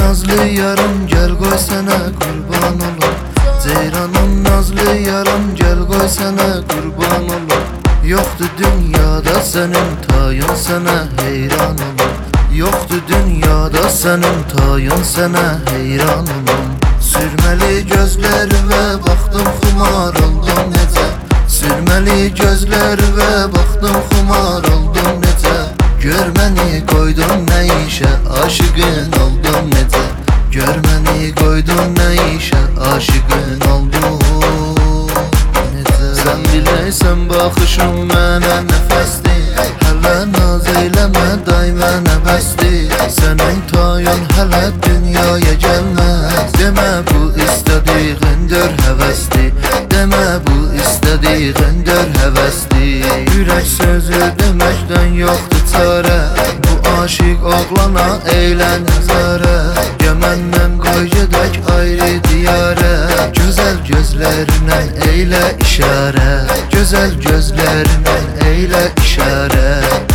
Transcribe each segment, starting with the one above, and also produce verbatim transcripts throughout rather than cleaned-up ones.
nazlı yarım, gel koy sana kurban olum. Ceyranım nazlı yarım, gel koy sana kurban olum. Yoktu dünyada senin tayın, sana heyran olum. Yoktu dünyada senin tayın, sana heyran olum. Sürmeli gözlerime baktım, xumar oldum necə. Sürmeli gözlerime baktım, xumar oldum necə. Gör məni koydun ne işe, aşıkın oldum necə. Gör məni koydun ne işe, aşıkın oldum necə. Sen bileysen baxışın mənə nəfəsdir. Hələ naz eyləmə, daimə nəbəsdir. Sənin tayın hələ dünyaya gəlməz. Demə bu istədiğindir həvəsdir. Demə bu istədiğindir həvəsdir. Ürək sözü deməkdən yoxdur çarə. Bu aşık oğlana eylə nəzarə. Gəl məndən qoy gedək ayrı diyarə. Gözəl gözlərinlə eylə işarə. Gözəl gözlərinlə eylə işarə.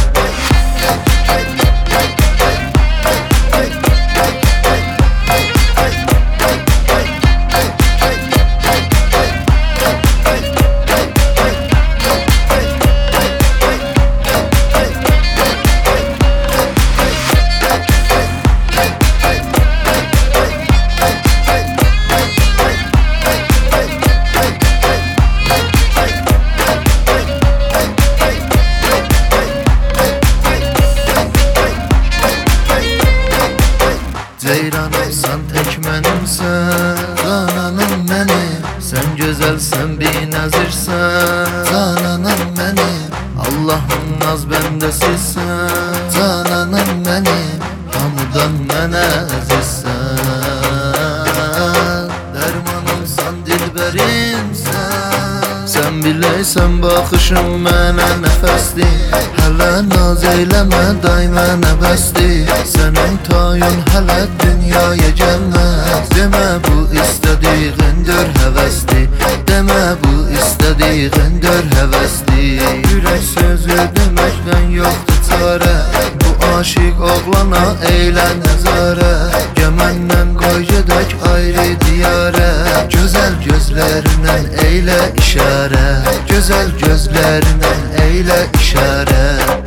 Ceyranımsan tek mənimsən, cananım mənim. Sən gözəlsən, binəzirsən, cananım mənim. Allah'ın naz bəndəsisən, cananım mənim. Hamıdan mənə əzizsən, dərmanımsan, dilbərimsən. Sən biləysən baxışın mənə nəfəsdir. Hələ naz eyləmə, daimə nəbəsdir. Sənin tayın hələ dünyaya gəlməz. Demə bu istədiğindir həvəsdir. Demə bu istədiğindir həvəsdir. Ürək sözü deməkdən yoxdur çarə. Bu aşık oğlana eylə nəzarə. Gəl məndən qoy gedək ayrı diyarə. Gözəl gözlərinlə eylə işarə. Gözəl gözlərinlə eylə işarə.